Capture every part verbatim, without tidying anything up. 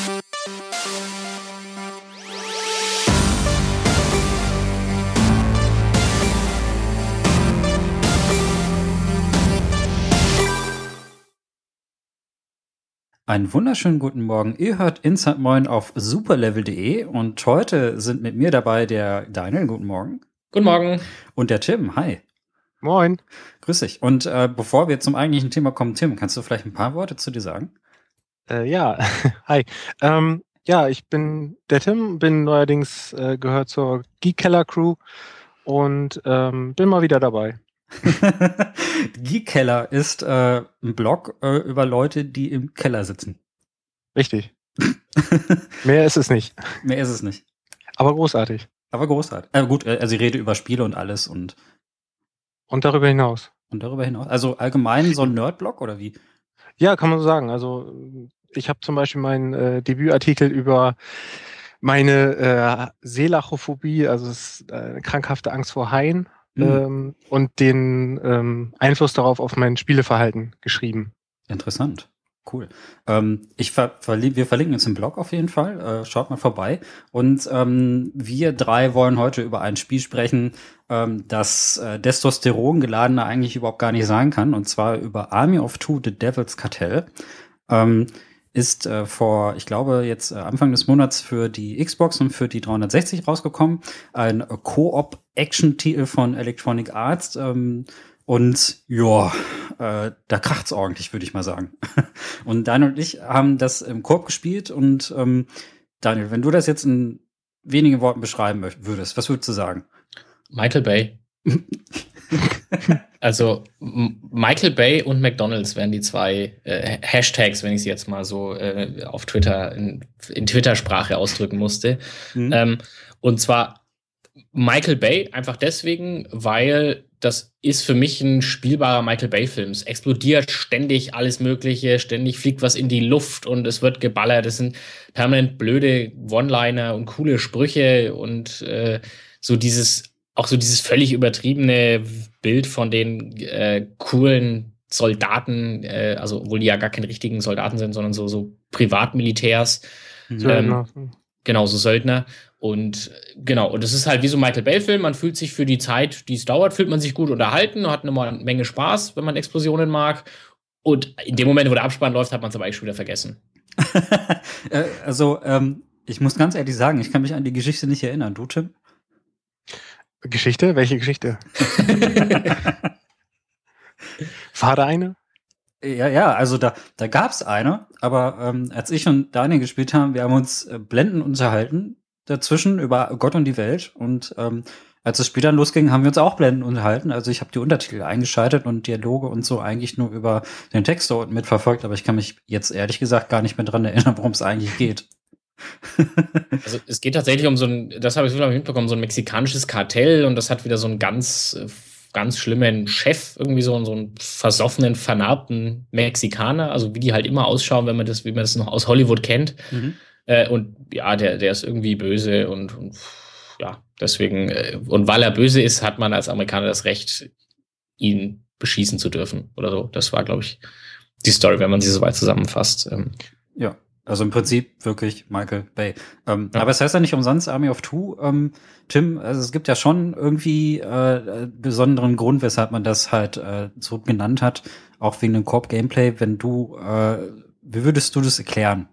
Einen wunderschönen guten Morgen. Ihr hört Inside Moin auf superlevel punkt de und heute sind mit mir dabei der Daniel, guten Morgen. Guten Morgen. Und der Tim, hi. Moin. Grüß dich. Und äh, bevor wir zum eigentlichen Thema kommen, Tim, kannst du vielleicht ein paar Worte zu dir sagen? Äh, ja, hi. Ähm, ja, ich bin der Tim, bin neuerdings äh, gehört zur Geek Keller Crew und ähm, bin mal wieder dabei. Geek Keller ist äh, ein Blog äh, über Leute, die im Keller sitzen. Richtig. Mehr ist es nicht. Mehr ist es nicht. Aber großartig. Aber großartig. Äh, gut, also ich rede über Spiele und alles und Und darüber hinaus. Und darüber hinaus? Also allgemein so ein Nerd-Blog oder wie? Ja, kann man so sagen. Also ich habe zum Beispiel meinen äh, Debütartikel über meine äh, Seelachophobie, also es ist, äh, eine krankhafte Angst vor Haien, Mhm. ähm, und den ähm, Einfluss darauf auf mein Spieleverhalten geschrieben. Interessant. Cool. Ähm, ich ver verli wir verlinken uns im Blog auf jeden Fall. Äh, schaut mal vorbei. Und ähm, wir drei wollen heute über ein Spiel sprechen, ähm, das äh, Testosteron geladener eigentlich überhaupt gar nicht sein kann. Und zwar über Army of Two, The Devil's Cartel. Ähm, ist äh, vor, ich glaube, jetzt äh, Anfang des Monats für die Xbox und für die dreihundertsechzig rausgekommen. Ein äh, Co-op-Action-Titel von Electronic Arts. Ähm, und ja, äh, da kracht's ordentlich, würde ich mal sagen. Und Daniel und ich haben das im Koop gespielt. Und ähm, Daniel, wenn du das jetzt in wenigen Worten beschreiben möcht- würdest, was würdest du sagen? Michael Bay. Also M- Michael Bay und McDonald's wären die zwei äh, Hashtags, wenn ich sie jetzt mal so äh, auf Twitter in, in Twitter-Sprache ausdrücken musste. Mhm. Ähm, und zwar Michael Bay einfach deswegen, weil das ist für mich ein spielbarer Michael Bay-Film. Es explodiert ständig alles Mögliche, ständig fliegt was in die Luft und es wird geballert. Es sind permanent blöde One-Liner und coole Sprüche und äh, so dieses, auch so dieses völlig übertriebene Bild von den äh, coolen Soldaten, äh, also obwohl die ja gar keine richtigen Soldaten sind, sondern so, so Privatmilitärs. Mhm. Söldner. Genau, so Söldner. Und genau, und es ist halt wie so ein Michael Bay-Film. Man fühlt sich für die Zeit, die es dauert, fühlt man sich gut unterhalten, hat eine Menge Spaß, wenn man Explosionen mag. Und in dem Moment, wo der Abspann läuft, hat man es aber eigentlich schon wieder vergessen. Äh, also, ähm, ich muss ganz ehrlich sagen, ich kann mich an die Geschichte nicht erinnern. Du, Tim? Geschichte? Welche Geschichte? War da eine? Ja, ja, also da, da gab's eine, aber ähm, als ich und Daniel gespielt haben, wir haben uns äh, blendend unterhalten dazwischen über Gott und die Welt und ähm, als das Spiel dann losging, haben wir uns auch blendend unterhalten. Also ich habe die Untertitel eingeschaltet und Dialoge und so eigentlich nur über den Text dort mitverfolgt, aber ich kann mich jetzt ehrlich gesagt gar nicht mehr dran erinnern, worum es eigentlich geht. Also es geht tatsächlich um so ein, das habe ich so mitbekommen, so ein mexikanisches Kartell und das hat wieder so einen ganz, äh, ganz schlimmen Chef, irgendwie so, so einen versoffenen, vernarbten Mexikaner, also wie die halt immer ausschauen, wenn man das, wie man das noch aus Hollywood kennt. Mhm. Äh, und ja, der, der ist irgendwie böse und, und ja, deswegen, äh, und weil er böse ist, hat man als Amerikaner das Recht, ihn beschießen zu dürfen oder so. Das war, glaube ich, die Story, wenn man sie so weit zusammenfasst. Ähm, Ja, also im Prinzip wirklich Michael Bay. Ähm, Ja. Aber es heißt ja nicht umsonst Army of Two. Ähm, Tim, also es gibt ja schon irgendwie äh, besonderen Grund, weshalb man das halt äh, so genannt hat, auch wegen dem Koop-Gameplay. Wenn du, äh, wie würdest du das erklären?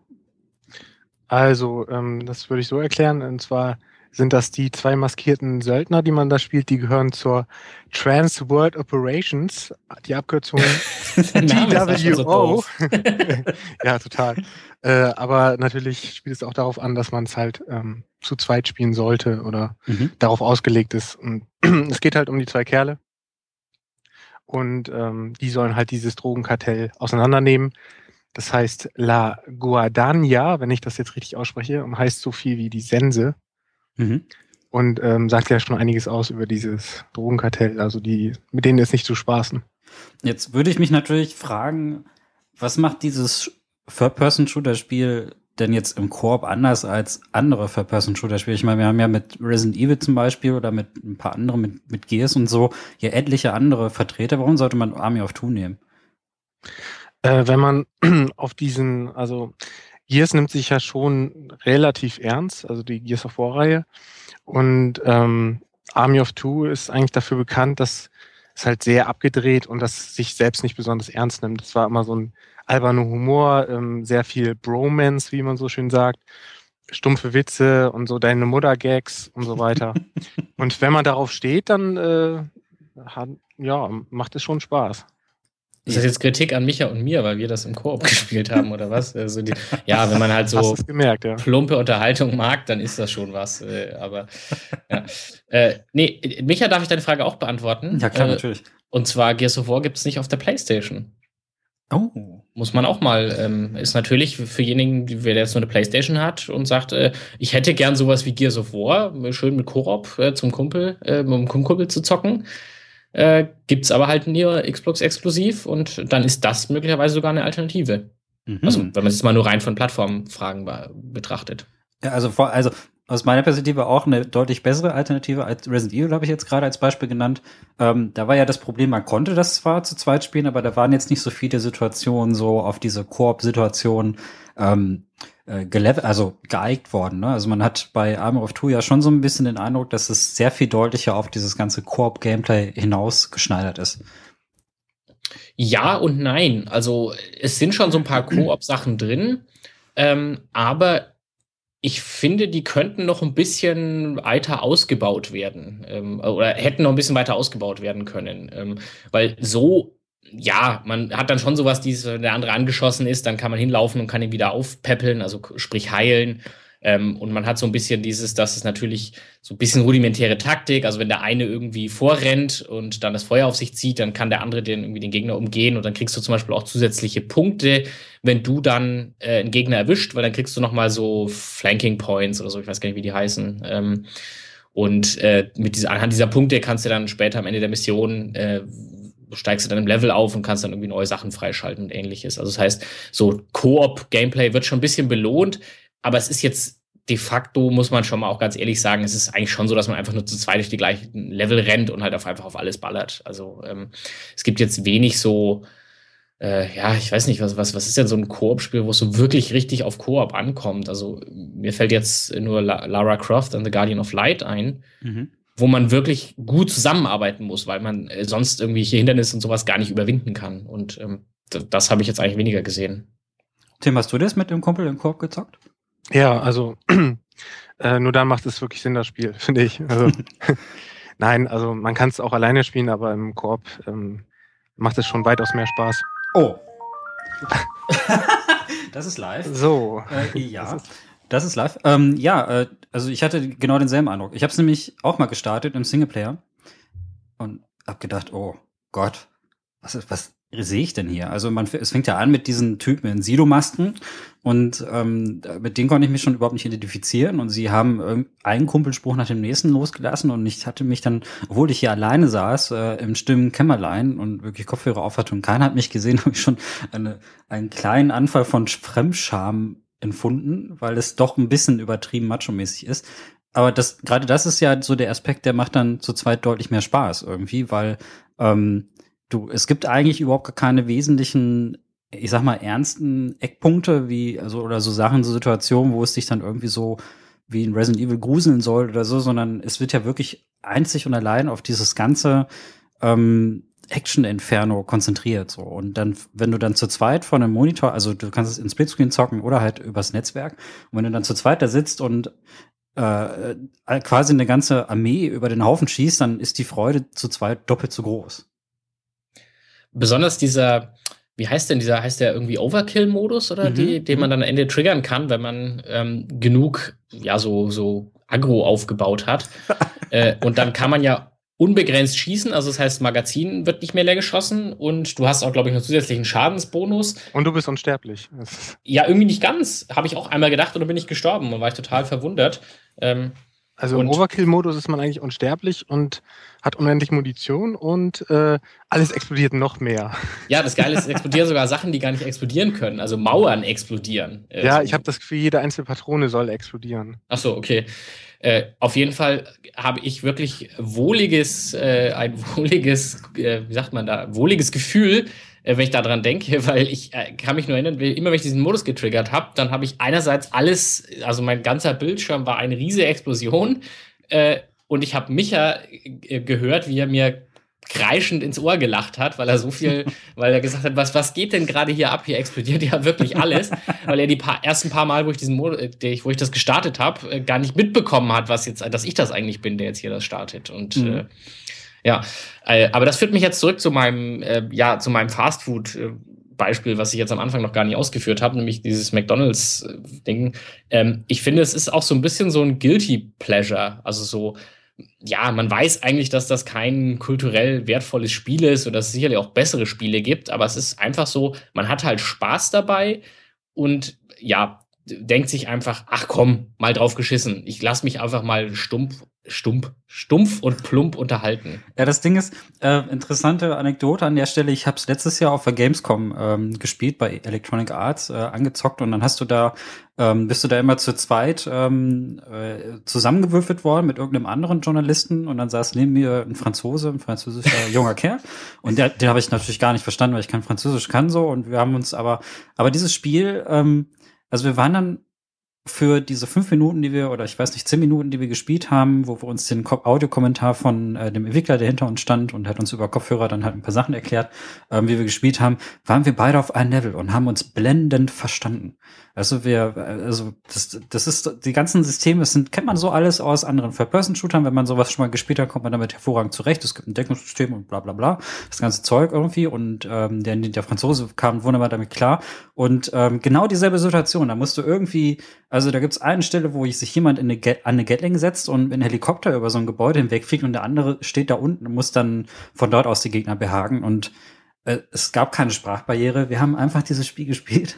Also, ähm, das würde ich so erklären. Und zwar sind das die zwei maskierten Söldner, die man da spielt. Die gehören zur Trans World Operations. Die Abkürzung der Name ist auch schon so T W O. doof. Ja, total. Äh, aber natürlich spielt es auch darauf an, dass man es halt ähm, zu zweit spielen sollte oder Mhm. darauf ausgelegt ist. Und es geht halt um die zwei Kerle. Und ähm, die sollen halt dieses Drogenkartell auseinandernehmen. Das heißt La Guadaña, wenn ich das jetzt richtig ausspreche, und heißt so viel wie die Sense. Mhm. Und ähm, sagt ja schon einiges aus über dieses Drogenkartell. Also die, mit denen ist nicht zu spaßen. Jetzt würde ich mich natürlich fragen, was macht dieses Third-Person-Shooter-Spiel denn jetzt im Koop anders als andere Third-Person-Shooter-Spiele? Ich meine, wir haben ja mit Resident Evil zum Beispiel oder mit ein paar anderen, mit, mit Gears und so, ja etliche andere Vertreter. Warum sollte man Army of Two nehmen? Äh, wenn man auf diesen, also Gears nimmt sich ja schon relativ ernst, also die Gears of War-Reihe. Und ähm, Army of Two ist eigentlich dafür bekannt, dass es halt sehr abgedreht und dass sich selbst nicht besonders ernst nimmt. Es war immer so ein alberner Humor, ähm, sehr viel Bromance, wie man so schön sagt, stumpfe Witze und so deine Mutter-Gags und so weiter. Und wenn man darauf steht, dann äh, hat, ja, macht es schon Spaß. Ist das jetzt Kritik an Micha und mir, weil wir das im Koop gespielt haben oder was? Also die, ja, wenn man halt so gemerkt, ja. plumpe Unterhaltung mag, dann ist das schon was. Äh, aber ja. Äh, nee, Micha, darf ich deine Frage auch beantworten? Ja, klar, äh, natürlich. Und zwar Gears of War gibt es nicht auf der PlayStation. Oh. Muss man auch mal, ähm, ist natürlich für jenigen, die, wer jetzt nur eine PlayStation hat und sagt, äh, ich hätte gern sowas wie Gears of War, schön mit Koop äh, zum Kumpel, äh, mit dem Kumpel zu zocken. Äh, gibt's aber halt nur Xbox exklusiv und dann ist das möglicherweise sogar eine Alternative. Mhm. Also, wenn man es mal nur rein von Plattformfragen betrachtet. Ja, also, vor, also aus meiner Perspektive auch eine deutlich bessere Alternative als Resident Evil, habe ich jetzt gerade als Beispiel genannt. Ähm, da war ja das Problem, man konnte das zwar zu zweit spielen, aber da waren jetzt nicht so viele Situationen so auf diese Koop-Situation ähm, äh, gelevel, also geeigt worden. Ne? Also man hat bei Army of Two ja schon so ein bisschen den Eindruck, dass es sehr viel deutlicher auf dieses ganze Koop-Gameplay hinausgeschneidert ist. Ja und nein. Also es sind schon so ein paar Koop-Sachen drin, ähm, aber ich finde, die könnten noch ein bisschen weiter ausgebaut werden ähm, oder hätten noch ein bisschen weiter ausgebaut werden können. Ähm, weil so, ja, man hat dann schon sowas, dieses, wenn der andere angeschossen ist, dann kann man hinlaufen und kann ihn wieder aufpäppeln, also sprich heilen. Ähm, und man hat so ein bisschen dieses, das ist natürlich so ein bisschen rudimentäre Taktik. Also wenn der eine irgendwie vorrennt und dann das Feuer auf sich zieht, dann kann der andere den irgendwie den Gegner umgehen und dann kriegst du zum Beispiel auch zusätzliche Punkte, wenn du dann äh, einen Gegner erwischt, weil dann kriegst du noch mal so Flanking Points oder so, ich weiß gar nicht, wie die heißen. Ähm, und äh, mit dieser, anhand dieser Punkte kannst du dann später am Ende der Mission äh, steigst du dann im Level auf und kannst dann irgendwie neue Sachen freischalten und ähnliches. Also das heißt, so Koop-Gameplay wird schon ein bisschen belohnt, aber es ist jetzt de facto, muss man schon mal auch ganz ehrlich sagen, es ist eigentlich schon so, dass man einfach nur zu zweit durch die gleichen Level rennt und halt auf einfach auf alles ballert. Also ähm, es gibt jetzt wenig so, äh, ja, ich weiß nicht, was, was, was ist denn so ein Koop-Spiel, wo es so wirklich richtig auf Koop ankommt? Also mir fällt jetzt nur La- Lara Croft and the Guardian of Light ein, mhm. wo man wirklich gut zusammenarbeiten muss, weil man äh, sonst irgendwelche Hindernisse und sowas gar nicht überwinden kann. Und ähm, das, das habe ich jetzt eigentlich weniger gesehen. Tim, hast du das mit dem Kumpel im Koop gezockt? Ja, also äh, nur dann macht es wirklich Sinn, das Spiel, finde ich. Also, nein, also man kann es auch alleine spielen, aber im Koop ähm, macht es schon weitaus mehr Spaß. Oh. Das ist live. So. Äh, ja, das ist, das ist live. Ähm, ja, äh, also ich hatte genau denselben Eindruck. Ich habe es nämlich auch mal gestartet im Singleplayer und hab gedacht, oh Gott, was ist, was sehe ich denn hier? Also man, es fängt ja an mit diesen Typen in Sido-Masken und ähm, mit denen konnte ich mich schon überhaupt nicht identifizieren und sie haben einen Kumpelspruch nach dem nächsten losgelassen und ich hatte mich dann, obwohl ich hier alleine saß, äh, im stillen Kämmerlein und wirklich Kopfhörer auf hatte und keiner hat mich gesehen, habe ich schon eine, einen kleinen Anfall von Fremdscham empfunden, weil es doch ein bisschen übertrieben macho-mäßig ist. Aber das, gerade das ist ja so der Aspekt, der macht dann zu zweit deutlich mehr Spaß irgendwie, weil ähm, Du, es gibt eigentlich überhaupt gar keine wesentlichen, ich sag mal, ernsten Eckpunkte, wie, also, oder so Sachen, so Situationen, wo es dich dann irgendwie so wie in Resident Evil gruseln soll oder so, sondern es wird ja wirklich einzig und allein auf dieses ganze ähm, Action-Inferno konzentriert, so. Und dann, wenn du dann zu zweit vor einem Monitor, also du kannst es in Splitscreen zocken oder halt übers Netzwerk, und wenn du dann zu zweit da sitzt und äh, quasi eine ganze Armee über den Haufen schießt, dann ist die Freude zu zweit doppelt so groß. Besonders dieser, wie heißt denn dieser, heißt der irgendwie Overkill-Modus oder Mhm. die, den man dann am Ende triggern kann, wenn man ähm, genug, ja, so, so Aggro aufgebaut hat. äh, und dann kann man ja unbegrenzt schießen, also das heißt, Magazin wird nicht mehr leer geschossen und du hast auch, glaube ich, noch zusätzlichen Schadensbonus. Und du bist unsterblich. Ja, irgendwie nicht ganz. Habe ich auch einmal gedacht und dann bin ich gestorben und war ich total verwundert. Ähm, Also im Overkill-Modus ist man eigentlich unsterblich und hat unendlich Munition und äh, alles explodiert noch mehr. Ja, das Geile ist, es explodieren sogar Sachen, die gar nicht explodieren können. Also Mauern explodieren. Äh, ja, so. Ich habe das Gefühl, jede einzelne Patrone soll explodieren. Ach so, okay. Äh, auf jeden Fall habe ich wirklich wohliges, äh, ein wohliges, äh, wie sagt man da, wohliges Gefühl äh, wenn ich daran denke, weil ich äh, kann mich nur erinnern, immer wenn ich diesen Modus getriggert habe, dann habe ich einerseits alles, also mein ganzer Bildschirm war eine riesige Explosion äh, und ich habe Micha äh, gehört, wie er mir kreischend ins Ohr gelacht hat, weil er so viel, weil er gesagt hat, was, was geht denn gerade hier ab? Hier explodiert ja wirklich alles, weil er die paar, ersten paar Mal, wo ich diesen Modus, wo ich das gestartet habe, gar nicht mitbekommen hat, was jetzt, dass ich das eigentlich bin, der jetzt hier das startet. Und mhm. äh, ja, äh, aber das führt mich jetzt zurück zu meinem, äh, ja, zu meinem Fastfood-Beispiel, was ich jetzt am Anfang noch gar nicht ausgeführt habe, nämlich dieses McDonald's-Ding. Ähm, ich finde, es ist auch so ein bisschen so ein Guilty Pleasure, also so, ja, man weiß eigentlich, dass das kein kulturell wertvolles Spiel ist und dass es sicherlich auch bessere Spiele gibt, aber es ist einfach so, man hat halt Spaß dabei und ja, denkt sich einfach, ach komm, mal drauf geschissen. Ich lass mich einfach mal stumpf, stumpf, stumpf und plump unterhalten. Ja, das Ding ist, äh, interessante Anekdote an der Stelle, ich habe es letztes Jahr auf der Gamescom ähm, gespielt, bei Electronic Arts, äh, angezockt und dann hast du da, ähm, bist du da immer zu zweit ähm, äh, zusammengewürfelt worden mit irgendeinem anderen Journalisten und dann saß neben mir ein Franzose, ein französischer junger Kerl und der, den habe ich natürlich gar nicht verstanden, weil ich kein Französisch kann so und wir haben uns aber, aber dieses Spiel, ähm, also wir waren dann für diese fünf Minuten, die wir, oder ich weiß nicht, zehn Minuten, die wir gespielt haben, wo wir uns den Audiokommentar von äh, dem Entwickler, der hinter uns stand und hat uns über Kopfhörer dann halt ein paar Sachen erklärt, ähm, wie wir gespielt haben, waren wir beide auf einem Level und haben uns blendend verstanden. Also wir, also das, das ist, die ganzen Systeme, das sind, kennt man so alles aus anderen Third-Person-Shootern, wenn man sowas schon mal gespielt hat, kommt man damit hervorragend zurecht. Es gibt ein Deckungssystem und bla bla bla, das ganze Zeug irgendwie und ähm, der, der Franzose kam wunderbar damit klar. Und ähm, genau dieselbe Situation, da musst du irgendwie, also da gibt's eine Stelle, wo sich jemand in eine Get, an eine Gatling setzt und ein Helikopter über so ein Gebäude hinwegfliegt und der andere steht da unten und muss dann von dort aus die Gegner behaken und äh, es gab keine Sprachbarriere. Wir haben einfach dieses Spiel gespielt.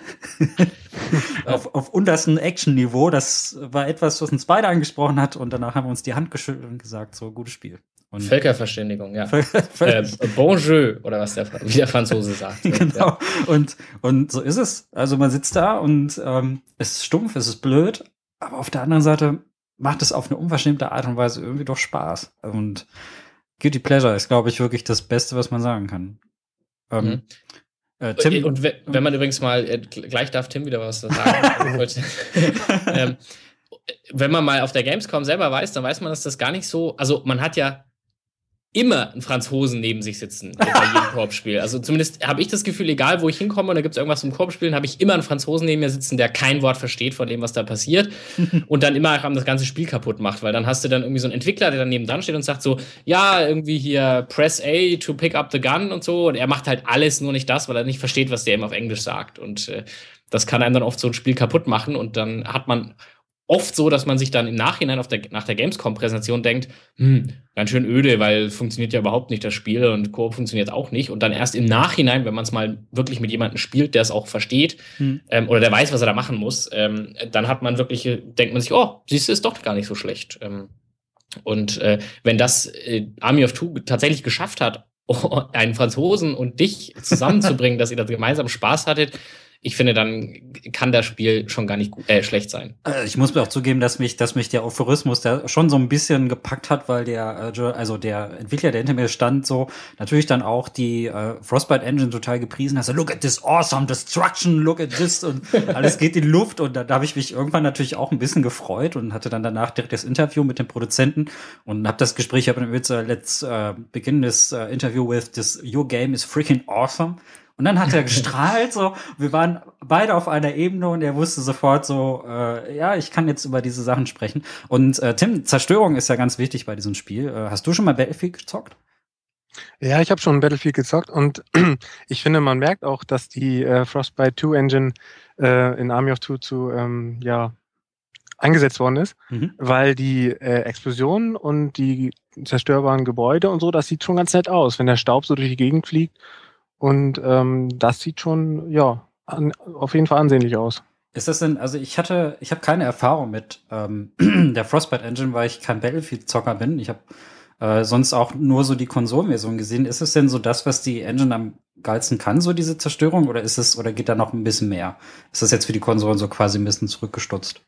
auf, auf unterstem Action-Niveau. Das war etwas, was uns beide angesprochen hat und danach haben wir uns die Hand geschüttelt und gesagt, so, gutes Spiel. Und Völkerverständigung, ja. äh, Bonjour, oder was der, wie der Franzose sagt. Genau. Ja. Und, und so ist es. Also man sitzt da und ähm, es ist stumpf, es ist blöd, aber auf der anderen Seite macht es auf eine unverschämte Art und Weise irgendwie doch Spaß. Und Guilty Pleasure ist, glaube ich, wirklich das Beste, was man sagen kann. Ähm, mhm. äh, Tim, und wenn, wenn man übrigens mal, äh, gleich darf Tim wieder was sagen. ähm, wenn man mal auf der Gamescom selber weiß, dann weiß man, dass das gar nicht so, also man hat ja immer einen Franzosen neben sich sitzen bei jedem Koop-Spiel. Also zumindest habe ich das Gefühl, egal wo ich hinkomme und da gibt es irgendwas zum Koop-Spielen, habe ich immer einen Franzosen neben mir sitzen, der kein Wort versteht von dem, was da passiert und dann immer das ganze Spiel kaputt macht, weil dann hast du dann irgendwie so einen Entwickler, der dann nebendran steht und sagt so, ja, irgendwie hier press A to pick up the gun und so und er macht halt alles, nur nicht das, weil er nicht versteht, was der ihm auf Englisch sagt und äh, das kann einem dann oft so ein Spiel kaputt machen und dann hat man oft so, dass man sich dann im Nachhinein auf der, nach der Gamescom-Präsentation denkt, hm, ganz schön öde, weil funktioniert ja überhaupt nicht das Spiel und Koop funktioniert auch nicht. Und dann erst im Nachhinein, wenn man es mal wirklich mit jemandem spielt, der es auch versteht hm. ähm, oder der weiß, was er da machen muss, ähm, dann hat man wirklich, denkt man sich, oh, siehst du, ist doch gar nicht so schlecht. Ähm, und äh, wenn das äh, Army of Two tatsächlich geschafft hat, einen Franzosen und dich zusammenzubringen, dass ihr da gemeinsam Spaß hattet, ich finde, dann kann das Spiel schon gar nicht gut, äh, schlecht sein. Ich muss mir auch zugeben, dass mich, dass mich der Euphorismus da schon so ein bisschen gepackt hat, weil der, also der Entwickler, der hinter mir stand, so natürlich dann auch die äh, Frostbite Engine total gepriesen hat. So, look at this awesome destruction, look at this und alles geht in die Luft und da, da habe ich mich irgendwann natürlich auch ein bisschen gefreut und hatte dann danach direkt das Interview mit dem Produzenten und habe das Gespräch, ich habe mit uh, let's uh, begin this uh, interview with this, your game is freaking awesome. Und dann hat er gestrahlt, so, wir waren beide auf einer Ebene und er wusste sofort so, äh, ja, ich kann jetzt über diese Sachen sprechen. Und äh, Tim, Zerstörung ist ja ganz wichtig bei diesem Spiel. Äh, hast du schon mal Battlefield gezockt? Ja, ich habe schon Battlefield gezockt und ich finde, man merkt auch, dass die äh, Frostbite zwei Engine äh, in Army of Two zu, ähm, ja, eingesetzt worden ist, mhm. weil die äh, Explosionen und die zerstörbaren Gebäude und so, das sieht schon ganz nett aus, wenn der Staub so durch die Gegend fliegt. Und ähm, das sieht schon, ja, an, auf jeden Fall ansehnlich aus. Ist das denn, also ich hatte, ich habe keine Erfahrung mit ähm, der Frostbite Engine, weil ich kein Battlefield-Zocker bin. Ich habe äh, sonst auch nur so die Konsolenversion gesehen. Ist es denn so das, was die Engine am geilsten kann, so diese Zerstörung, oder ist es, oder geht da noch ein bisschen mehr? Ist das jetzt für die Konsolen so quasi ein bisschen zurückgestutzt?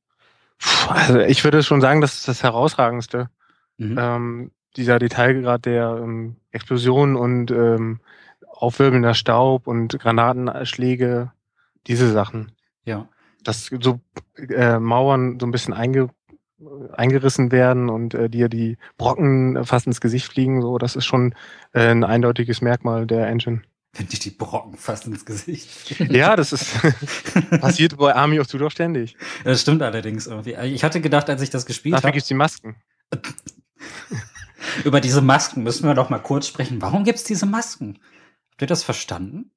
Also ich würde schon sagen, das ist das Herausragendste. Mhm. Ähm, dieser Detailgrad der ähm, Explosion und ähm, aufwirbelnder Staub und Granatenschläge, diese Sachen. Ja. Dass so äh, Mauern so ein bisschen einge, eingerissen werden und äh, dir die Brocken fast ins Gesicht fliegen, so, das ist schon äh, ein eindeutiges Merkmal der Engine. Wenn dir die Brocken fast ins Gesicht. Ja, das ist passiert bei Army of Two doch ständig. Das stimmt allerdings irgendwie. Ich hatte gedacht, als ich das gespielt habe. Dafür gibt's die Masken. Über diese Masken müssen wir doch mal kurz sprechen. Warum gibt's diese Masken? Habt ihr das verstanden?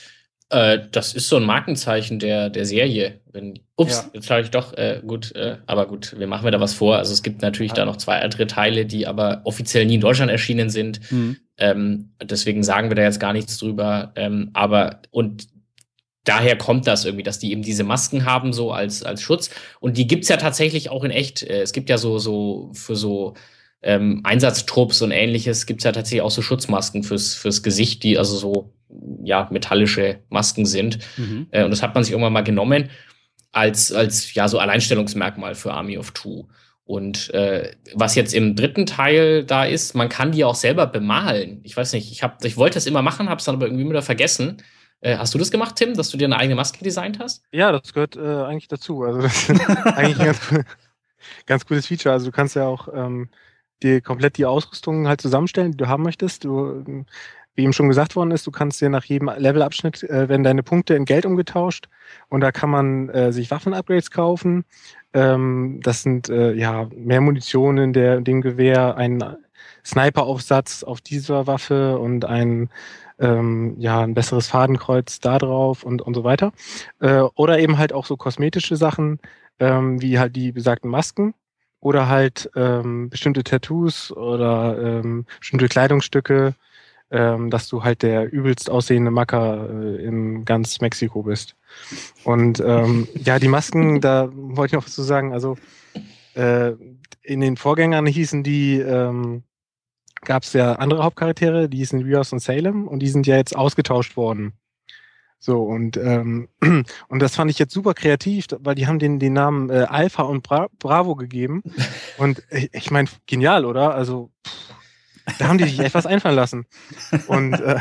Äh, das ist so ein Markenzeichen der, der Serie. Wenn, ups, Ja. jetzt sage ich doch, äh, gut, äh, aber gut, wir machen mir da was vor. Also es gibt natürlich Ja. da noch zwei andere Teile, die aber offiziell nie in Deutschland erschienen sind. Mhm. Ähm, deswegen sagen wir da jetzt gar nichts drüber. Ähm, aber und daher kommt das irgendwie, dass die eben diese Masken haben, so als, als Schutz. Und die gibt's ja tatsächlich auch in echt. Äh, Es gibt ja so, so für so ähm, Einsatztrupps und ähnliches gibt's ja tatsächlich auch so Schutzmasken fürs, fürs Gesicht, die also so ja metallische Masken sind. Mhm. Äh, und das hat man sich irgendwann mal genommen als, als ja so Alleinstellungsmerkmal für Army of Two. Und äh, was jetzt im dritten Teil da ist, man kann die auch selber bemalen. Ich weiß nicht, ich, hab, ich wollte das immer machen, habe es dann aber irgendwie wieder vergessen. Äh, hast du das gemacht, Tim, dass du dir eine eigene Maske designt hast? Ja, das gehört äh, eigentlich dazu. Also das ist eigentlich ein ganz, cool- ganz cooles Feature. Also du kannst ja auch ähm, dir komplett die Ausrüstung halt zusammenstellen, die du haben möchtest. Du, ähm, wie eben schon gesagt worden ist, du kannst dir nach jedem Levelabschnitt äh, werden deine Punkte in Geld umgetauscht und da kann man äh, sich Waffen-Upgrades kaufen. Ähm, das sind äh, ja mehr Munition in der in dem Gewehr, ein Sniper-Aufsatz auf dieser Waffe und ein ähm, ja ein besseres Fadenkreuz da drauf und und so weiter. Äh, oder eben halt auch so kosmetische Sachen, ähm, wie halt die besagten Masken oder halt ähm, bestimmte Tattoos oder ähm, bestimmte Kleidungsstücke, ähm, dass du halt der übelst aussehende Macker äh, in ganz Mexiko bist. Und ähm, ja, die Masken, da wollte ich noch was zu sagen. Also äh, in den Vorgängern hießen die, ähm, gab es ja andere Hauptcharaktere, die hießen Rios und Salem und die sind ja jetzt ausgetauscht worden. So, und ähm, und das fand ich jetzt super kreativ, weil die haben den, den Namen äh, Alpha und Bra Bravo gegeben. Und ich, ich meine, genial, oder? Also, pff, da haben die sich echt was einfallen lassen. Und äh,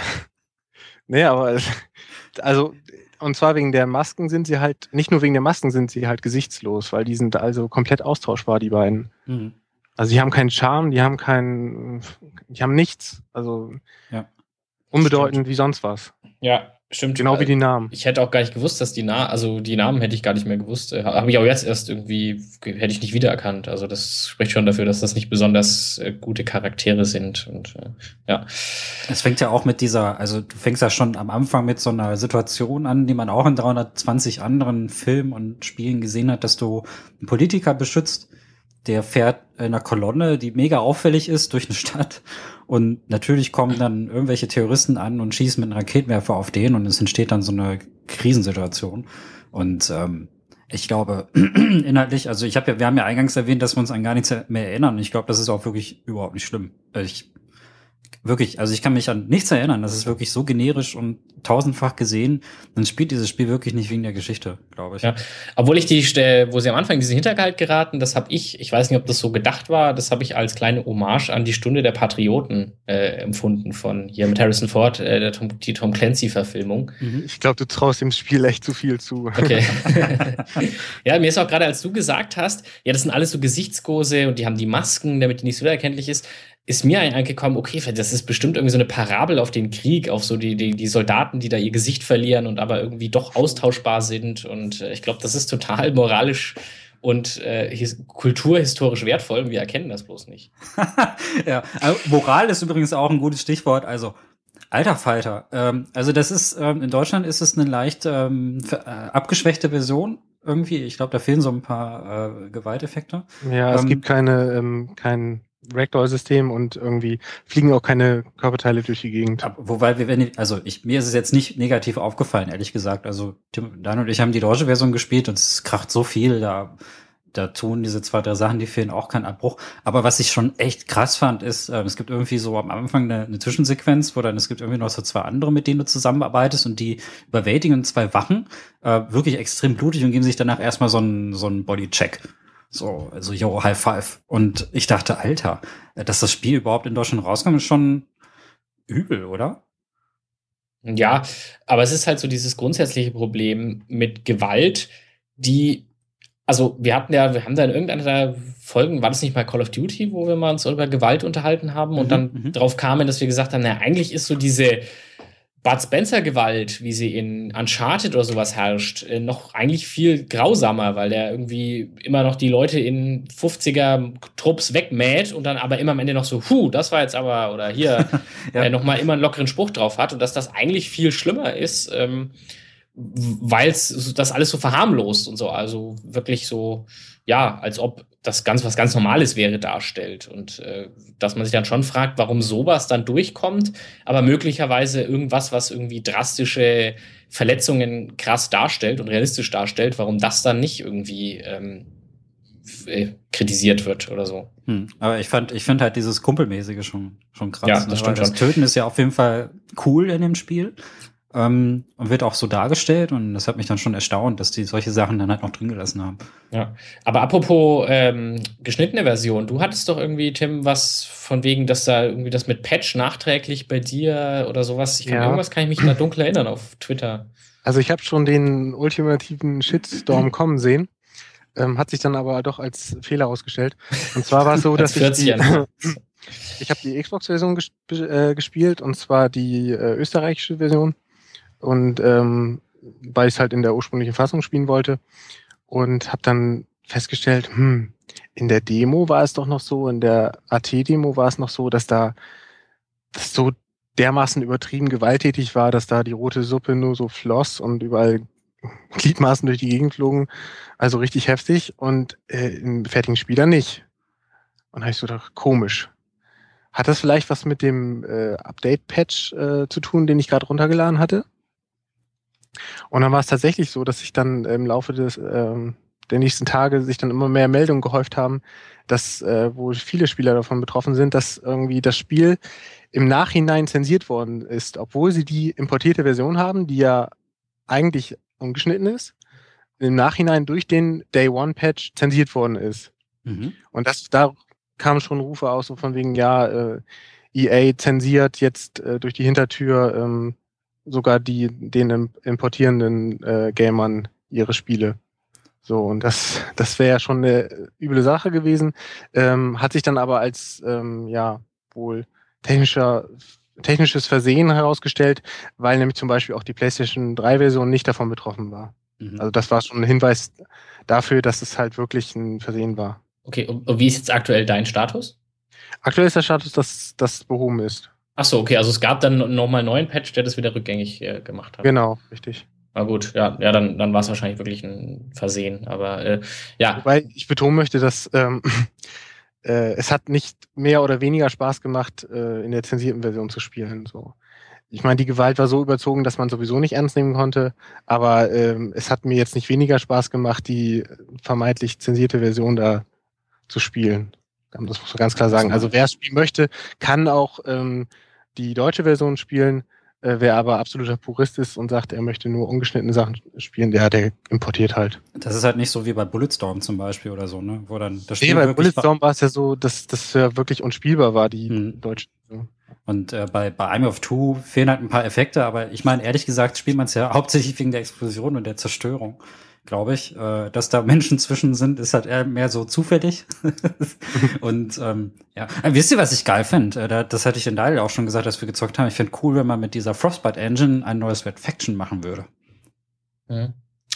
nee, aber also, und zwar wegen der Masken sind sie halt, nicht nur wegen der Masken sind sie halt gesichtslos, weil die sind also komplett austauschbar, die beiden. Mhm. Also die haben keinen Charme, die haben keinen, die haben nichts. Also Ja. unbedeutend Stimmt. wie sonst was. Ja, stimmt. Genau wie die Namen. Ich hätte auch gar nicht gewusst, dass die Na also die Namen hätte ich gar nicht mehr gewusst. Äh, Habe ich auch jetzt erst irgendwie, hätte ich nicht wiedererkannt. Also das spricht schon dafür, dass das nicht besonders äh, gute Charaktere sind. Und äh, ja. Es fängt ja auch mit dieser, also du fängst ja schon am Anfang mit so einer Situation an, die man auch in dreihundertzwanzig anderen Filmen und Spielen gesehen hat, dass du einen Politiker beschützt, der fährt in einer Kolonne, die mega auffällig ist, durch eine Stadt. Und natürlich kommen dann irgendwelche Terroristen an und schießen mit einem Raketenwerfer auf den und es entsteht dann so eine Krisensituation. Und ähm, ich glaube, inhaltlich, also ich habe ja, wir haben ja eingangs erwähnt, dass wir uns an gar nichts mehr erinnern. Und ich glaube, das ist auch wirklich überhaupt nicht schlimm. Ich wirklich, also ich kann mich an nichts erinnern. Das ist wirklich so generisch und tausendfach gesehen. Dann spielt dieses Spiel wirklich nicht wegen der Geschichte, glaube ich. Ja, obwohl ich die, äh, wo sie am Anfang diesen Hinterhalt geraten, das habe ich, ich weiß nicht, ob das so gedacht war, das habe ich als kleine Hommage an die Stunde der Patrioten äh, empfunden von hier mit Harrison Ford, äh, der Tom, die Tom Clancy-Verfilmung. Mhm. Ich glaube, du traust dem Spiel echt zu viel zu. Okay. Ja, mir ist auch gerade, als du gesagt hast, ja, das sind alles so Gesichtsgose und die haben die Masken, damit die nicht so wiedererkennlich ist, ist mir eingekommen, okay, das ist bestimmt irgendwie so eine Parabel auf den Krieg, auf so die, die, die Soldaten, die da ihr Gesicht verlieren und aber irgendwie doch austauschbar sind. Und äh, ich glaube, das ist total moralisch und äh, his- kulturhistorisch wertvoll und wir erkennen das bloß nicht. Ja, also Moral ist übrigens auch ein gutes Stichwort. Also, alter Falter. Ähm, also, das ist, ähm, in Deutschland ist es eine leicht ähm, ver- äh, abgeschwächte Version irgendwie. Ich glaube, da fehlen so ein paar äh, Gewalteffekte. Ja, es Ähm, gibt keine, ähm, kein Ragdoll-System und irgendwie fliegen auch keine Körperteile durch die Gegend. Ab- Wobei wir, wenn, also ich, mir ist es jetzt nicht negativ aufgefallen, ehrlich gesagt. Also Tim, Dan und ich haben die deutsche Version gespielt und es kracht so viel, da, da tun diese zwei, drei Sachen, die fehlen, auch keinen Abbruch. Aber was ich schon echt krass fand, ist, äh, es gibt irgendwie so am Anfang eine, eine Zwischensequenz, wo dann es gibt irgendwie noch so zwei andere, mit denen du zusammenarbeitest und die überwältigen zwei Wachen, äh, wirklich extrem blutig und geben sich danach erstmal so einen, so einen Bodycheck. So, also yo, High Five. Und ich dachte, Alter, dass das Spiel überhaupt in Deutschland rauskommt, ist schon übel, oder? Ja, aber es ist halt so dieses grundsätzliche Problem mit Gewalt, die, also wir hatten ja, wir haben da in irgendeiner der Folgen, war das nicht mal Call of Duty, wo wir mal uns über Gewalt unterhalten haben und Mhm, dann mhm. drauf kamen, dass wir gesagt haben, naja, eigentlich ist so diese Bud Spencer-Gewalt, wie sie in Uncharted oder sowas herrscht, äh, noch eigentlich viel grausamer, weil der irgendwie immer noch die Leute in fünfziger-Trupps wegmäht und dann aber immer am Ende noch so, huh, das war jetzt aber, oder hier Ja. äh, nochmal immer einen lockeren Spruch drauf hat und dass das eigentlich viel schlimmer ist, ähm, weil es das alles so verharmlost und so, also wirklich so, ja, als ob das ganz was ganz Normales wäre, darstellt. Und äh, dass man sich dann schon fragt, warum sowas dann durchkommt, aber möglicherweise irgendwas, was irgendwie drastische Verletzungen krass darstellt und realistisch darstellt, warum das dann nicht irgendwie ähm, äh, kritisiert wird oder so. Hm. Aber ich fand, ich finde halt dieses Kumpelmäßige schon, schon krass. Ja, das ne? stimmt Weil das schon. Töten ist ja auf jeden Fall cool in dem Spiel. Ähm, und wird auch so dargestellt und das hat mich dann schon erstaunt, dass die solche Sachen dann halt noch drin gelassen haben. Ja, aber apropos ähm, geschnittene Version, du hattest doch irgendwie, Tim, was von wegen, dass da irgendwie das mit Patch nachträglich bei dir oder sowas, ich kann, Ja. irgendwas kann ich mich da dunkel erinnern auf Twitter. Also ich habe schon den ultimativen Shitstorm kommen sehen, ähm, hat sich dann aber doch als Fehler ausgestellt. Und zwar war es so, Als dass ich die, vierziger. ich habe die Xbox-Version gesp äh, gespielt und zwar die äh, österreichische Version. Und ähm, weil ich es halt in der ursprünglichen Fassung spielen wollte und habe dann festgestellt, hm, in der Demo war es doch noch so, in der A T-Demo war es noch so, dass da das so dermaßen übertrieben gewalttätig war, dass da die rote Suppe nur so floss und überall Gliedmaßen durch die Gegend flogen. Also richtig heftig und äh, im fertigen Spiel dann nicht. Und da habe ich so gedacht, komisch. Hat das vielleicht was mit dem äh, Update-Patch äh, zu tun, den ich gerade runtergeladen hatte? Und dann war es tatsächlich so, dass sich dann im Laufe des, ähm, der nächsten Tage sich dann immer mehr Meldungen gehäuft haben, dass äh, wo viele Spieler davon betroffen sind, dass irgendwie das Spiel im Nachhinein zensiert worden ist, obwohl sie die importierte Version haben, die ja eigentlich ungeschnitten ist, im Nachhinein durch den Day-One-Patch zensiert worden ist. Mhm. Und das, da kamen schon Rufe aus, so von wegen, ja, äh, E A zensiert jetzt äh, durch die Hintertür ähm, sogar die den importierenden äh, Gamern ihre Spiele. So, und das, das wäre ja schon eine üble Sache gewesen. Ähm, hat sich dann aber als ähm, ja wohl technischer, technisches Versehen herausgestellt, weil nämlich zum Beispiel auch die PlayStation drei Version nicht davon betroffen war. Mhm. Also das war schon ein Hinweis dafür, dass es halt wirklich ein Versehen war. Okay, und, und wie ist jetzt aktuell dein Status? Aktuell ist der Status, dass das behoben ist. Ach so, okay, also es gab dann nochmal einen neuen Patch, der das wieder rückgängig äh, gemacht hat. Genau, richtig. Na gut, ja, ja, dann, dann war es wahrscheinlich wirklich ein Versehen, aber äh, ja. Wobei ich betonen möchte, dass ähm, äh, es hat nicht mehr oder weniger Spaß gemacht, äh, in der zensierten Version zu spielen. So. Ich meine, die Gewalt war so überzogen, dass man sowieso nicht ernst nehmen konnte, aber ähm, es hat mir jetzt nicht weniger Spaß gemacht, die vermeintlich zensierte Version da zu spielen. Das muss man ganz klar sagen. Also wer es spielen möchte, kann auch ähm, die deutsche Version spielen. Äh, wer aber absoluter Purist ist und sagt, er möchte nur ungeschnittene Sachen spielen, der, der importiert halt. Das ist halt nicht so wie bei Bulletstorm zum Beispiel oder so, ne? Wo dann das Nee, Spiel bei wirklich Bulletstorm war es ja so, dass das ja wirklich unspielbar war, die Hm. deutsche Version. Und äh, bei, bei Army of Two fehlen halt ein paar Effekte, aber ich meine, ehrlich gesagt, spielt man es ja hauptsächlich wegen der Explosion und der Zerstörung, glaube ich. Äh, dass da Menschen zwischen sind, ist halt eher mehr so zufällig. Und ähm, ja, äh, wisst ihr, was ich geil finde? Äh, da- das hatte ich in Daniel auch schon gesagt, als wir gezockt haben. Ich finde cool, wenn man mit dieser Frostbite Engine ein neues Red Faction machen würde. Mhm.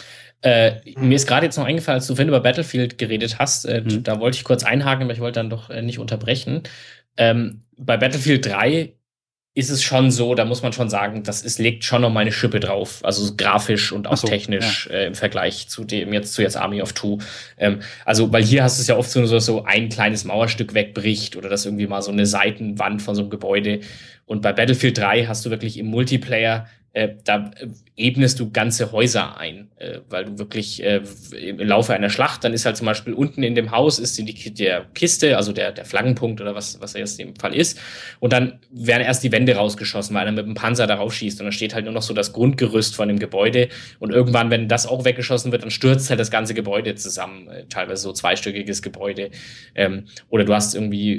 Äh, mir ist gerade jetzt noch eingefallen, als du vorhin über Battlefield geredet hast, äh, Mhm. da wollte ich kurz einhaken, aber ich wollte dann doch äh, nicht unterbrechen. Ähm, bei Battlefield drei ist es schon so, da muss man schon sagen, das ist, legt schon noch mal eine Schippe drauf, also grafisch und auch Ach so, technisch äh, im Vergleich zu dem jetzt zu jetzt Army of Two. Ähm, also, weil hier hast du es ja oft so, dass so ein kleines Mauerstück wegbricht oder das irgendwie mal so eine Seitenwand von so einem Gebäude. Und bei Battlefield drei hast du wirklich im Multiplayer Äh, da äh, ebnest du ganze Häuser ein, äh, weil du wirklich äh, im Laufe einer Schlacht, dann ist halt zum Beispiel unten in dem Haus ist die, der Kiste, also der, der Flaggenpunkt oder was, was er jetzt im Fall ist, und dann werden erst die Wände rausgeschossen, weil einer mit dem Panzer darauf schießt und dann steht halt nur noch so das Grundgerüst von dem Gebäude und irgendwann, wenn das auch weggeschossen wird, dann stürzt halt das ganze Gebäude zusammen, äh, teilweise so zweistöckiges Gebäude, ähm, oder du hast irgendwie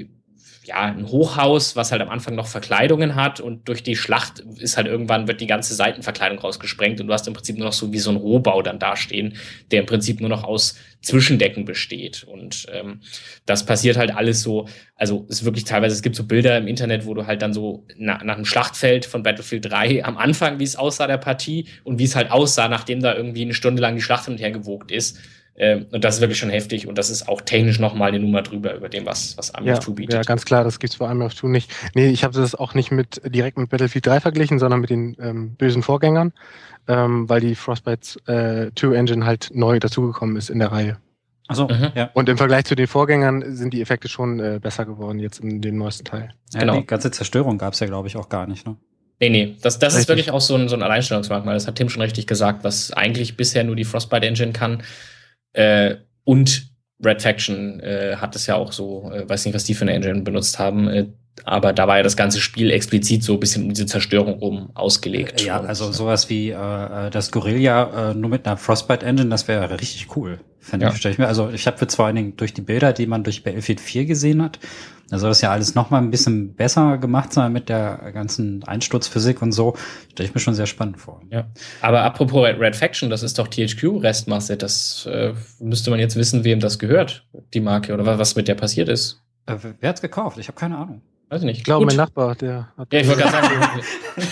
ja, ein Hochhaus, was halt am Anfang noch Verkleidungen hat und durch die Schlacht ist halt irgendwann wird die ganze Seitenverkleidung rausgesprengt und du hast im Prinzip nur noch so wie so ein Rohbau dann dastehen, der im Prinzip nur noch aus Zwischendecken besteht und ähm, das passiert halt alles so, also es ist wirklich teilweise, es gibt so Bilder im Internet, wo du halt dann so na, nach einem Schlachtfeld von Battlefield drei am Anfang, wie es aussah der Partie und wie es halt aussah, nachdem da irgendwie eine Stunde lang die Schlacht hin und her gewogt ist. Ähm, und das ist wirklich schon heftig und das ist auch technisch nochmal eine Nummer drüber über dem, was, was Army ja, of Two bietet. Ja, ganz klar, das gibt's bei Army of Two nicht. Nee, ich habe das auch nicht mit direkt mit Battlefield drei verglichen, sondern mit den ähm, bösen Vorgängern, ähm, weil die Frostbite äh, zwei Engine halt neu dazugekommen ist in der Reihe. Ach so, mhm. ja. Und im Vergleich zu den Vorgängern sind die Effekte schon äh, besser geworden jetzt in dem neuesten Teil. Ja, genau. Die ganze Zerstörung gab's ja, glaube ich, auch gar nicht, ne? Nee, nee, das, das ist wirklich auch so ein, so ein Alleinstellungsmerkmal. Das hat Tim schon richtig gesagt, was eigentlich bisher nur die Frostbite Engine kann. Äh, und Red Faction äh, hat es ja auch so, äh, weiß nicht, was die für eine Engine benutzt haben, äh, aber da war ja das ganze Spiel explizit so ein bisschen um diese Zerstörung rum ausgelegt. Ja, also sowas wie äh, das Guerilla äh, nur mit einer Frostbite Engine, das wäre richtig cool, finde ja. ich. Stell ich mir. Also ich habe vor allen Dingen durch die Bilder, die man durch Battlefield vier gesehen hat, da soll das ja alles noch mal ein bisschen besser gemacht sein mit der ganzen Einsturzphysik und so. Stelle ich mir schon sehr spannend vor. Ja, aber apropos Red Faction, das ist doch T H Q-Restmasse. Das äh, müsste man jetzt wissen, wem das gehört, die Marke, oder was mit der passiert ist. Äh, wer hat's gekauft? Ich habe keine Ahnung. Weiß ich nicht. Ich glaube, mein Nachbar, der hat... Ja, ich wollte gerade sagen,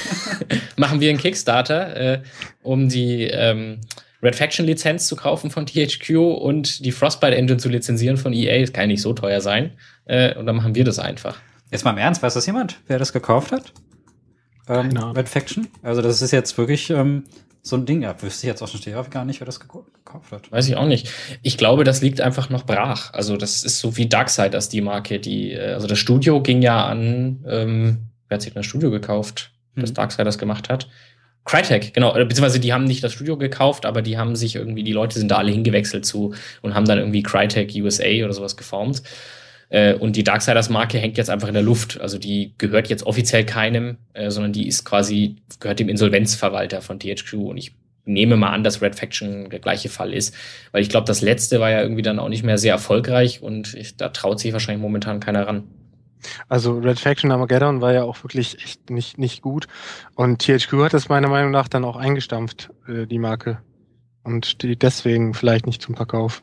machen wir einen Kickstarter, äh, um die ähm, Red Faction Lizenz zu kaufen von T H Q und die Frostbite Engine zu lizenzieren von E A. Das kann ja nicht so teuer sein. Äh, und dann machen wir das einfach. Jetzt mal im Ernst, weiß das jemand, wer das gekauft hat? Ähm, Genau. Red Faction? Also das ist jetzt wirklich ähm, so ein Ding. Ja, wüsste ich jetzt auch schon gar nicht, wer das gekauft hat. Weiß ich auch nicht. Ich glaube, das liegt einfach noch brach. Also das ist so wie Darksiders, die Marke, die, also das Studio ging ja an, ähm, wer hat sich denn das Studio gekauft, hm. das Darksiders gemacht hat? Crytek, genau, beziehungsweise die haben nicht das Studio gekauft, aber die haben sich irgendwie, die Leute sind da alle hingewechselt zu und haben dann irgendwie Crytek U S A oder sowas geformt. Äh, und die Darksiders-Marke hängt jetzt einfach in der Luft. Also die gehört jetzt offiziell keinem, äh, sondern die ist quasi, gehört dem Insolvenzverwalter von T H Q. Und ich nehme mal an, dass Red Faction der gleiche Fall ist. Weil ich glaube, das letzte war ja irgendwie dann auch nicht mehr sehr erfolgreich und ich, da traut sich wahrscheinlich momentan keiner ran. Also Red Faction Armageddon war ja auch wirklich echt nicht, nicht gut. Und T H Q hat es meiner Meinung nach dann auch eingestampft, äh, die Marke. Und steht deswegen vielleicht nicht zum Verkauf.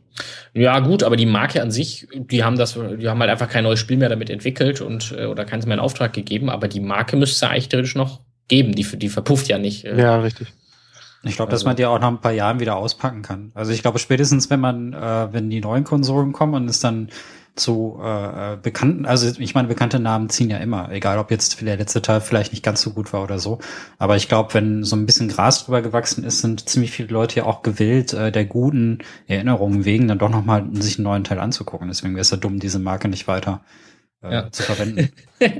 Ja, gut, aber die Marke an sich, die haben das, die haben halt einfach kein neues Spiel mehr damit entwickelt und oder keins mehr in Auftrag gegeben, aber die Marke müsste es eigentlich theoretisch noch geben, die, die verpufft ja nicht. Ja, richtig. Ich glaube, also, dass man die auch nach ein paar Jahren wieder auspacken kann. Also ich glaube, spätestens wenn man, äh, wenn die neuen Konsolen kommen und es dann zu äh, bekannten, also ich meine, bekannte Namen ziehen ja immer, egal ob jetzt der letzte Teil vielleicht nicht ganz so gut war oder so. Aber ich glaube, wenn so ein bisschen Gras drüber gewachsen ist, sind ziemlich viele Leute ja auch gewillt, äh, der guten Erinnerungen wegen dann doch nochmal sich einen neuen Teil anzugucken. Deswegen wäre es ja dumm, diese Marke nicht weiter äh, ja. zu verwenden.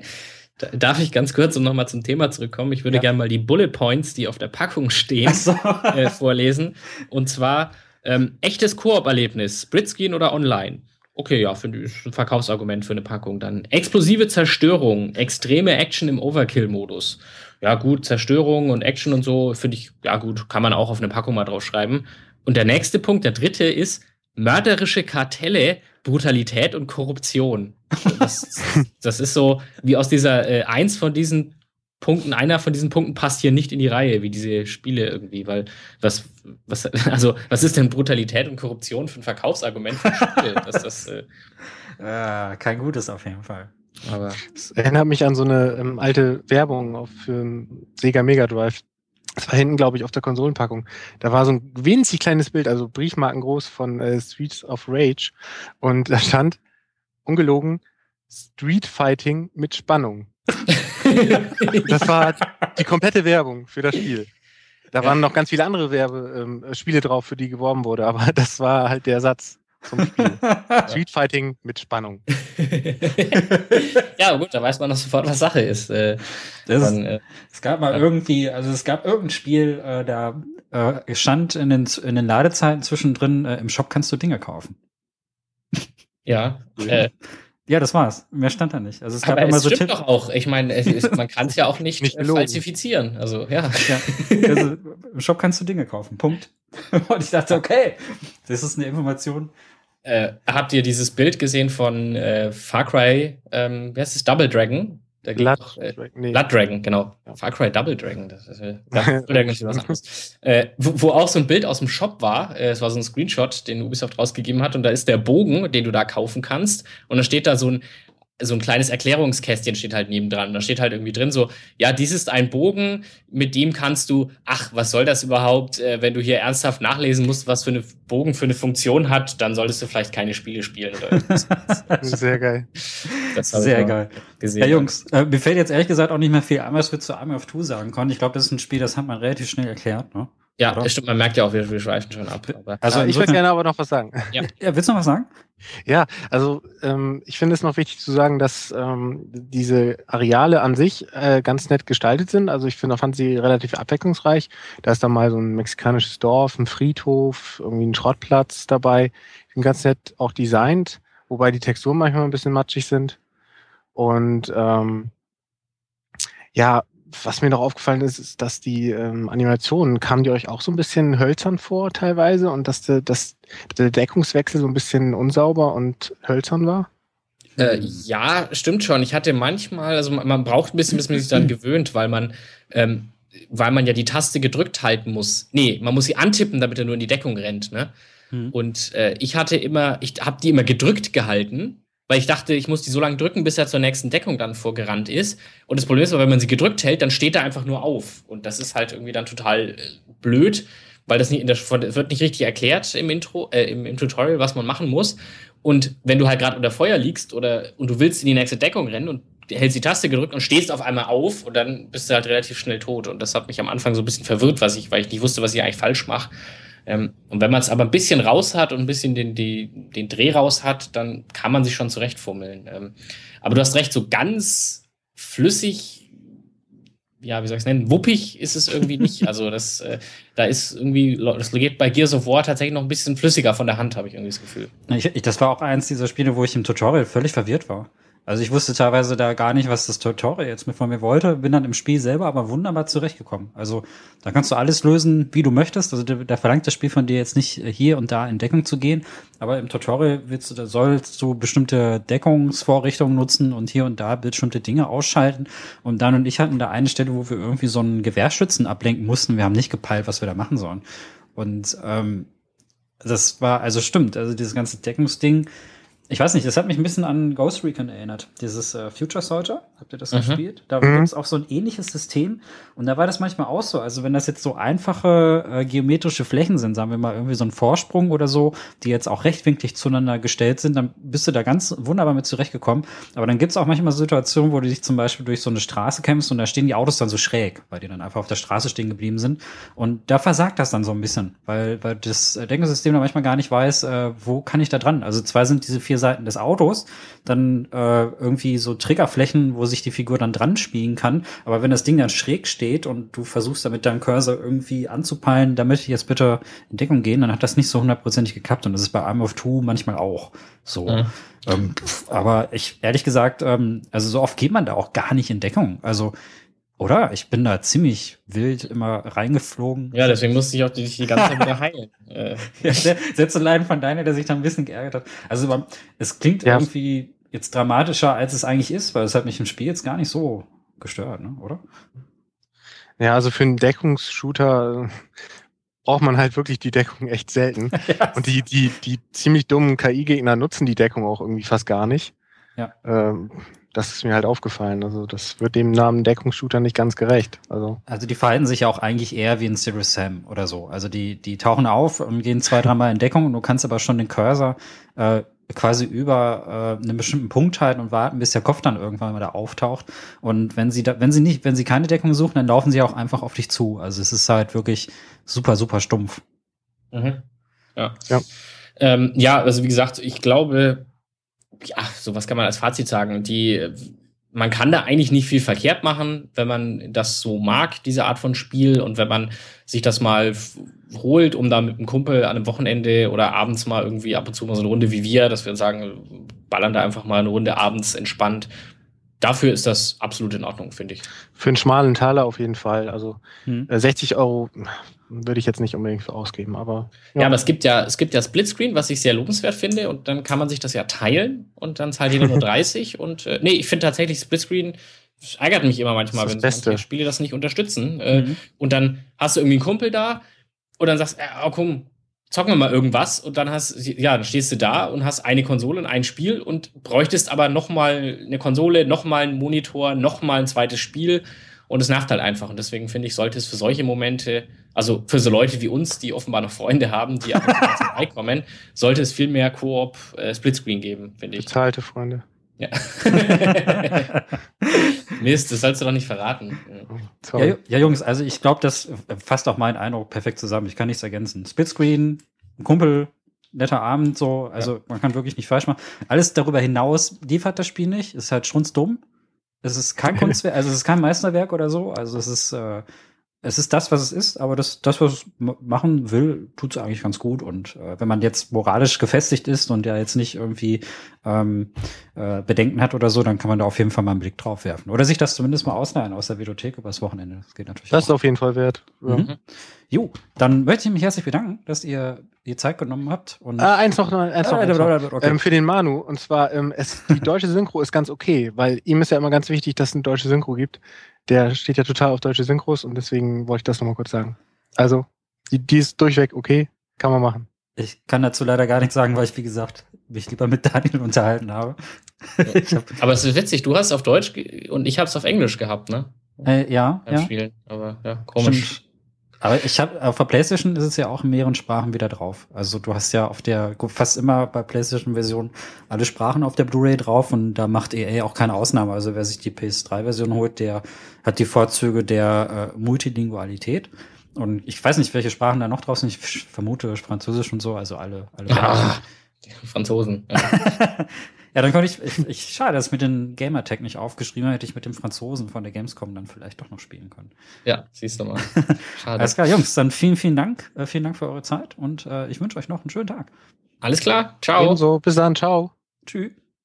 Darf ich ganz kurz, um nochmal zum Thema zurückkommen? Ich würde ja. gerne mal die Bullet Points, die auf der Packung stehen, so. äh, vorlesen. Und zwar ähm, echtes Koop-Erlebnis, Splitscreen oder online? Okay, ja, finde ich, ist ein Verkaufsargument für eine Packung. Dann explosive Zerstörung, extreme Action im Overkill-Modus. Ja gut, Zerstörung und Action und so, finde ich, ja gut, kann man auch auf eine Packung mal draufschreiben. Und der nächste Punkt, der dritte, ist mörderische Kartelle, Brutalität und Korruption. Das, das ist so, wie aus dieser, äh, eins von diesen Punkten, einer von diesen Punkten passt hier nicht in die Reihe, wie diese Spiele irgendwie, weil was, was, also, was ist denn Brutalität und Korruption für ein Verkaufsargument für ein Spiel? Dass das, äh, äh, kein gutes auf jeden Fall. Aber das erinnert mich an so eine ähm, alte Werbung auf, für einen Sega Mega Drive. Das war hinten, glaube ich, auf der Konsolenpackung. Da war so ein winzig kleines Bild, also briefmarkengroß von äh, Streets of Rage. Und da stand, ungelogen, Street Fighting mit Spannung. Das war die komplette Werbung für das Spiel. Da waren noch ganz viele andere Werbe, ähm, Spiele drauf, für die geworben wurde, aber das war halt der Satz zum Spiel. Street Fighting mit Spannung. Ja, gut, da weiß man noch sofort, was Sache ist. Äh, das dann, äh, es gab mal ja. irgendwie, also es gab irgendein Spiel, äh, da äh, stand in den, in den Ladezeiten zwischendrin, äh, im Shop kannst du Dinge kaufen. Ja, äh, ja, das war's. Mehr stand da nicht. Also es gab aber immer es so stimmt Tipps. Doch auch. Ich meine, man kann es ja auch nicht, nicht falsifizieren. Also ja. ja. Also, im Shop kannst du Dinge kaufen. Punkt. Und ich dachte, okay, das ist eine Information. Äh, habt ihr dieses Bild gesehen von äh, Far Cry, ähm, wie heißt es, Double Dragon? Da Blood, doch, äh, Dragon, nee. Blood Dragon, genau. Ja. Far Cry Double Dragon, das ist, äh, Double Dragon ist was anderes. Äh, wo, wo auch so ein Bild aus dem Shop war, äh, es war so ein Screenshot, den Ubisoft rausgegeben hat, und da ist der Bogen, den du da kaufen kannst, und da steht da so ein so ein kleines Erklärungskästchen steht halt nebendran. Da steht halt irgendwie drin so, ja, dies ist ein Bogen, mit dem kannst du, ach, was soll das überhaupt, äh, wenn du hier ernsthaft nachlesen musst, was für eine Bogen für eine Funktion hat, dann solltest du vielleicht keine Spiele spielen. Oder Sehr geil. Das Sehr geil. Gesehen. Ja, Jungs, äh, mir fällt jetzt ehrlich gesagt auch nicht mehr viel ein, was wir zu Army of Two sagen konnten. Ich glaube, das ist ein Spiel, das hat man relativ schnell erklärt, ne? Ja, das stimmt, man merkt ja auch, wir, wir schweifen schon ab. Aber also ich würde gerne aber noch was sagen. Ja. ja, willst du noch was sagen? Ja, also ähm, ich finde es noch wichtig zu sagen, dass ähm, diese Areale an sich äh, ganz nett gestaltet sind. Also ich finde, fand sie relativ abwechslungsreich. Da ist dann mal so ein mexikanisches Dorf, ein Friedhof, irgendwie ein Schrottplatz dabei. Die sind ganz nett auch designt, wobei die Texturen manchmal ein bisschen matschig sind. Und ähm, ja, was mir noch aufgefallen ist, ist, dass die ähm, Animationen, kamen die euch auch so ein bisschen hölzern vor teilweise und dass, de, dass der Deckungswechsel so ein bisschen unsauber und hölzern war? Äh, ja, stimmt schon. Ich hatte manchmal, also man, man braucht ein bisschen, bis man sich dann gewöhnt, weil man, ähm, weil man ja die Taste gedrückt halten muss. Nee, man muss sie antippen, damit er nur in die Deckung rennt, ne? Hm. Und äh, ich hatte immer, ich habe die immer gedrückt gehalten, weil ich dachte, ich muss die so lange drücken, bis er zur nächsten Deckung dann vorgerannt ist. Und das Problem ist, wenn man sie gedrückt hält, dann steht er einfach nur auf. Und das ist halt irgendwie dann total äh, blöd, weil das nicht in der, wird nicht richtig erklärt im Intro, äh, im, im Tutorial, was man machen muss. Und wenn du halt gerade unter Feuer liegst oder und du willst in die nächste Deckung rennen und hältst die Taste gedrückt und stehst auf einmal auf und dann bist du halt relativ schnell tot. Und das hat mich am Anfang so ein bisschen verwirrt, was ich, weil ich nicht wusste, was ich eigentlich falsch mache. Ähm, und wenn man es aber ein bisschen raus hat und ein bisschen den, die, den Dreh raus hat, dann kann man sich schon zurechtfummeln. Ähm, aber du hast recht, so ganz flüssig, ja, wie soll ich es nennen, wuppig ist es irgendwie nicht. Also das, äh, da ist irgendwie, das geht bei Gears of War tatsächlich noch ein bisschen flüssiger von der Hand, habe ich irgendwie das Gefühl. Ich, ich, das war auch eins dieser Spiele, wo ich im Tutorial völlig verwirrt war. Also ich wusste teilweise da gar nicht, was das Tutorial jetzt mit von mir wollte, bin dann im Spiel selber aber wunderbar zurechtgekommen. Also da kannst du alles lösen, wie du möchtest. Also da verlangt das Spiel von dir jetzt nicht hier und da in Deckung zu gehen, aber im Tutorial willst du, da sollst du bestimmte Deckungsvorrichtungen nutzen und hier und da bestimmte Dinge ausschalten. Und Dan und ich hatten da eine Stelle, wo wir irgendwie so einen Gewehrschützen ablenken mussten. Wir haben nicht gepeilt, was wir da machen sollen. Und ähm, das war, also stimmt, also dieses ganze Deckungsding. Ich weiß nicht, das hat mich ein bisschen an Ghost Recon erinnert. Dieses äh, Future Soldier, habt ihr das mhm. gespielt? Da mhm. gibt es auch so ein ähnliches System. Und da war das manchmal auch so. Also wenn das jetzt so einfache äh, geometrische Flächen sind, sagen wir mal irgendwie so ein Vorsprung oder so, die jetzt auch rechtwinklig zueinander gestellt sind, dann bist du da ganz wunderbar mit zurechtgekommen. Aber dann gibt es auch manchmal Situationen, wo du dich zum Beispiel durch so eine Straße kämpfst und da stehen die Autos dann so schräg, weil die dann einfach auf der Straße stehen geblieben sind. Und da versagt das dann so ein bisschen, weil, weil das Denkensystem da manchmal gar nicht weiß, äh, wo kann ich da dran? Also zwar sind diese vier Seiten des Autos, dann äh, irgendwie so Triggerflächen, wo sich die Figur dann dran spielen kann. Aber wenn das Ding dann schräg steht und du versuchst damit deinen Cursor irgendwie anzupeilen, damit ich jetzt bitte in Deckung gehen, dann hat das nicht so hundertprozentig geklappt. Und das ist bei Army of Two manchmal auch so. Mhm. Ähm, pf, aber ich, ehrlich gesagt, ähm, also so oft geht man da auch gar nicht in Deckung. Also oder? Ich bin da ziemlich wild immer reingeflogen. Ja, deswegen musste ich auch die, die ganze Zeit wieder heilen. äh. Ja, Sätze leiden von deiner, der sich da ein bisschen geärgert hat. Also es klingt ja irgendwie jetzt dramatischer, als es eigentlich ist, weil es hat mich im Spiel jetzt gar nicht so gestört, ne? Oder? Ja, also für einen Deckungsshooter braucht man halt wirklich die Deckung echt selten. Ja. Und die, die, die ziemlich dummen K I-Gegner nutzen die Deckung auch irgendwie fast gar nicht. Ja. Ähm, Das ist mir halt aufgefallen. Also das wird dem Namen Deckungsshooter nicht ganz gerecht. Also, also die verhalten sich ja auch eigentlich eher wie ein Serious Sam oder so. Also die, die tauchen auf und gehen zwei, dreimal in Deckung und du kannst aber schon den Cursor äh, quasi über äh, einen bestimmten Punkt halten und warten, bis der Kopf dann irgendwann mal da auftaucht. Und wenn sie da, wenn sie nicht, wenn sie keine Deckung suchen, dann laufen sie auch einfach auf dich zu. Also es ist halt wirklich super, super stumpf. Mhm. Ja. Ja. Ähm, ja, also wie gesagt, ich glaube, ja, so was kann man als Fazit sagen. Die, man kann da eigentlich nicht viel verkehrt machen, wenn man das so mag, diese Art von Spiel. Und wenn man sich das mal f- holt, um da mit einem Kumpel an einem Wochenende oder abends mal irgendwie ab und zu mal so eine Runde wie wir, dass wir sagen, ballern da einfach mal eine Runde abends entspannt. dafür ist das absolut in Ordnung, finde ich. Für einen schmalen Taler auf jeden Fall. Also Hm. äh, sechzig Euro würde ich jetzt nicht unbedingt für ausgeben, aber Ja, aber es gibt ja, es gibt ja Splitscreen, was ich sehr lobenswert finde, und dann kann man sich das ja teilen und dann zahlt jeder nur dreißig und äh, nee, ich finde tatsächlich Splitscreen das ärgert mich immer manchmal, Das wenn ist das manche Beste. Spiele das nicht unterstützen. Äh, Mhm. Und dann hast du irgendwie einen Kumpel da und dann sagst du, äh, oh, komm, zocken wir mal irgendwas, und dann hast ja, dann stehst du da und hast eine Konsole und ein Spiel und bräuchtest aber noch mal eine Konsole, noch mal einen Monitor, noch mal ein zweites Spiel, und es nervt halt einfach. Und deswegen finde ich, sollte es für solche Momente, also für so Leute wie uns, die offenbar noch Freunde haben, die ab und zu mal vorbeikommen, sollte es viel mehr Koop äh, Splitscreen geben, finde ich. bezahlte Freunde. Ja. Mist, das sollst du doch nicht verraten. Sorry. Ja, ja, Jungs, also ich glaube, das fasst auch meinen Eindruck perfekt zusammen. Ich kann nichts ergänzen. Splitscreen, ein Kumpel, netter Abend, so. Also ja. Man kann wirklich nicht falsch machen. Alles darüber hinaus liefert das Spiel nicht. Ist halt strunzdumm. Es ist kein Kunstwerk, also es ist kein Meisterwerk oder so. Also es ist, äh, es ist das, was es ist, aber das, das was es machen will, tut es eigentlich ganz gut. Und äh, wenn man jetzt moralisch gefestigt ist und ja jetzt nicht irgendwie ähm, äh, Bedenken hat oder so, dann kann man da auf jeden Fall mal einen Blick drauf werfen. Oder sich das zumindest mal ausleihen aus der Videothek übers Wochenende. Das geht natürlich Das auch. ist auf jeden Fall wert. Ja. Mhm. Jo, dann möchte ich mich herzlich bedanken, dass ihr die Zeit genommen habt. Und Ah, eins noch, eins noch, Ah, eins noch. okay. Ähm, für den Manu. Und zwar, ähm, es, die deutsche Synchro ist ganz okay, weil ihm ist ja immer ganz wichtig, dass es eine deutsche Synchro gibt. Der steht ja total auf deutsche Synchros und deswegen wollte ich das nochmal kurz sagen. Also, die, die ist durchweg okay, kann man machen. Ich kann dazu leider gar nichts sagen, weil ich, wie gesagt, mich lieber mit Daniel unterhalten habe. Ich hab Aber es ist witzig, du hast auf Deutsch ge- und ich habe es auf Englisch gehabt, ne? äh, ja, Beim ja. Spielen. Aber ja, komisch. Stimmt. Aber ich habe auf der PlayStation ist es ja auch in mehreren Sprachen wieder drauf. Also du hast ja auf der fast immer bei PlayStation-Version alle Sprachen auf der Blu-ray drauf und da macht E A auch keine Ausnahme. Also wer sich die P S drei Version holt, der hat die Vorzüge der äh, Multilingualität. Und ich weiß nicht, welche Sprachen da noch drauf sind. Ich vermute Französisch und so, also alle. alle Ah, die Franzosen. Ja. Ja, dann konnte ich, ich, ich, schade, dass ich mit dem Gamertag nicht aufgeschrieben habe, hätte ich mit dem Franzosen von der Gamescom dann vielleicht doch noch spielen können. Ja, siehst du mal. Schade. Alles klar, Jungs, dann vielen, vielen Dank. Äh, vielen Dank für eure Zeit und äh, ich wünsche euch noch einen schönen Tag. Alles klar, ciao. Ebenso, bis dann, ciao. Tschüss.